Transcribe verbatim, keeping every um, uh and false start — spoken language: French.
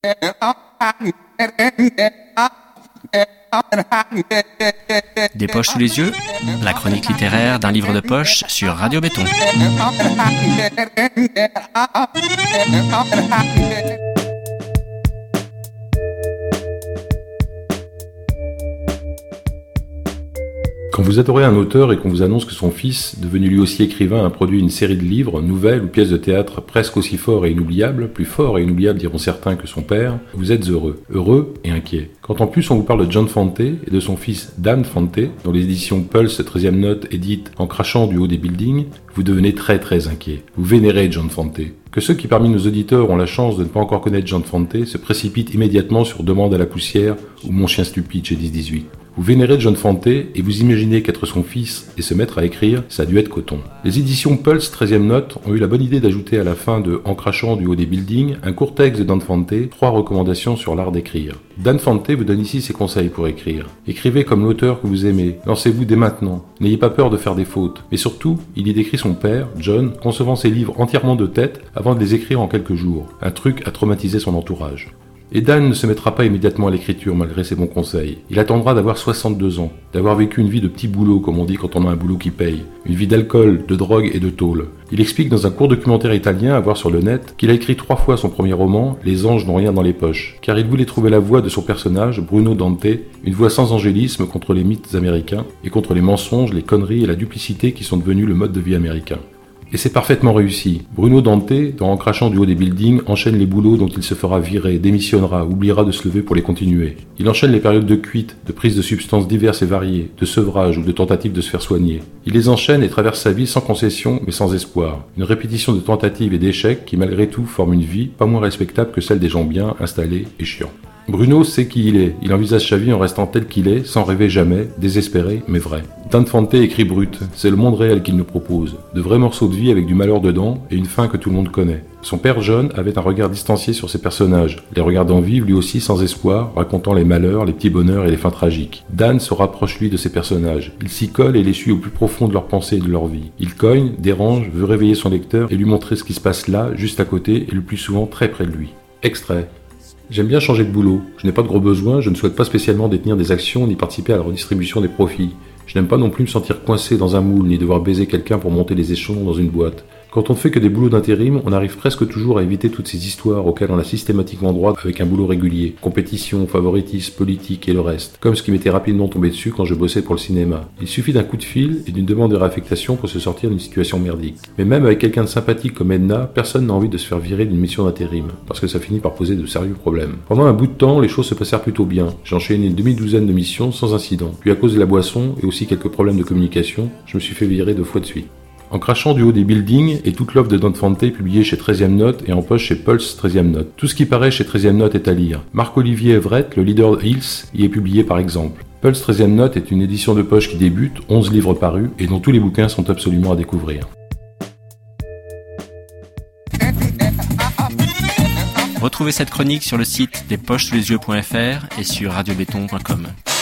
Des poches sous les yeux, la chronique littéraire d'un livre de poche sur Radio Béton. Quand vous adorez un auteur et qu'on vous annonce que son fils, devenu lui aussi écrivain, a produit une série de livres, nouvelles ou pièces de théâtre presque aussi forts et inoubliables, plus forts et inoubliables diront certains que son père, vous êtes heureux. Heureux et inquiet. Quand en plus on vous parle de John Fante et de son fils Dan Fante, dont les éditions Pulse treizième note éditent En crachant du haut des buildings, vous devenez très très inquiet. Vous vénérez John Fante. Que ceux qui parmi nos auditeurs ont la chance de ne pas encore connaître John Fante se précipitent immédiatement sur Demande à la poussière ou Mon chien stupide chez dix dix-huit. Vous vénérez John Fante et vous imaginez qu'être son fils et se mettre à écrire, ça a dû être coton. Les éditions Pulse treizième note ont eu la bonne idée d'ajouter à la fin de En crachant du haut des buildings un court texte de Dan Fante, trois recommandations sur l'art d'écrire. Dan Fante vous donne ici ses conseils pour écrire. Écrivez comme l'auteur que vous aimez, lancez-vous dès maintenant, n'ayez pas peur de faire des fautes. Mais surtout, il y décrit son père, John, concevant ses livres entièrement de tête avant de les écrire en quelques jours. Un truc à traumatiser son entourage. Et Dan ne se mettra pas immédiatement à l'écriture malgré ses bons conseils. Il attendra d'avoir soixante-deux ans, d'avoir vécu une vie de petit boulot comme on dit quand on a un boulot qui paye, une vie d'alcool, de drogue et de tôle. Il explique dans un court documentaire italien à voir sur le net qu'il a écrit trois fois son premier roman, Les anges n'ont rien dans les poches, car il voulait trouver la voix de son personnage, Bruno Dante, une voix sans angélisme contre les mythes américains et contre les mensonges, les conneries et la duplicité qui sont devenus le mode de vie américain. Et c'est parfaitement réussi. Bruno Dante, dans En crachant du haut des buildings, enchaîne les boulots dont il se fera virer, démissionnera, oubliera de se lever pour les continuer. Il enchaîne les périodes de cuite, de prise de substances diverses et variées, de sevrage ou de tentatives de se faire soigner. Il les enchaîne et traverse sa vie sans concession mais sans espoir. Une répétition de tentatives et d'échecs qui malgré tout forme une vie pas moins respectable que celle des gens bien, installés et chiants. Bruno sait qui il est, il envisage sa vie en restant tel qu'il est, sans rêver jamais, désespéré, mais vrai. Dan Fante écrit brut, c'est le monde réel qu'il nous propose, de vrais morceaux de vie avec du malheur dedans et une fin que tout le monde connaît. Son père John avait un regard distancié sur ses personnages, les regardant vivre lui aussi sans espoir, racontant les malheurs, les petits bonheurs et les fins tragiques. Dan se rapproche lui de ses personnages, il s'y colle et les suit au plus profond de leurs pensées et de leur vie. Il cogne, dérange, veut réveiller son lecteur et lui montrer ce qui se passe là, juste à côté et le plus souvent très près de lui. Extrait. J'aime bien changer de boulot. Je n'ai pas de gros besoins, je ne souhaite pas spécialement détenir des actions ni participer à la redistribution des profits. Je n'aime pas non plus me sentir coincé dans un moule ni devoir baiser quelqu'un pour monter les échelons dans une boîte. Quand on ne fait que des boulots d'intérim, on arrive presque toujours à éviter toutes ces histoires auxquelles on a systématiquement droit avec un boulot régulier. Compétition, favoritisme, politique et le reste. Comme ce qui m'était rapidement tombé dessus quand je bossais pour le cinéma. Il suffit d'un coup de fil et d'une demande de réaffectation pour se sortir d'une situation merdique. Mais même avec quelqu'un de sympathique comme Edna, personne n'a envie de se faire virer d'une mission d'intérim. Parce que ça finit par poser de sérieux problèmes. Pendant un bout de temps, les choses se passèrent plutôt bien. J'ai enchaîné une demi-douzaine de missions sans incident. Puis à cause de la boisson et aussi quelques problèmes de communication, je me suis fait virer deux fois de suite. En crachant du haut des buildings et toute l'œuvre de Dan Fante publiée chez treizième note et en poche chez Pulse treizième note. Tout ce qui paraît chez treizième note est à lire. Marc-Olivier Everett, le leader de Hills, y est publié par exemple. Pulse treizième note est une édition de poche qui débute, onze livres parus, et dont tous les bouquins sont absolument à découvrir. Retrouvez cette chronique sur le site des poches sous les yeux point f r et sur radio béton point com.